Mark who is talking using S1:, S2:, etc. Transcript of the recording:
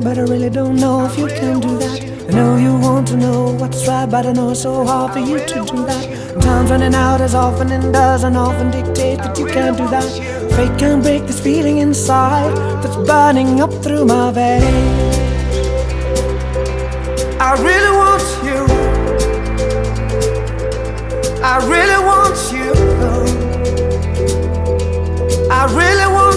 S1: but I really don't know if you can do that. I know you want to know what's right, but I know it's so hard for you to do that. Time's running out as often and doesn't often dictate that you can't do that. Fate can't break this feeling inside that's burning up through my veins. I really want you. I really want you. I really want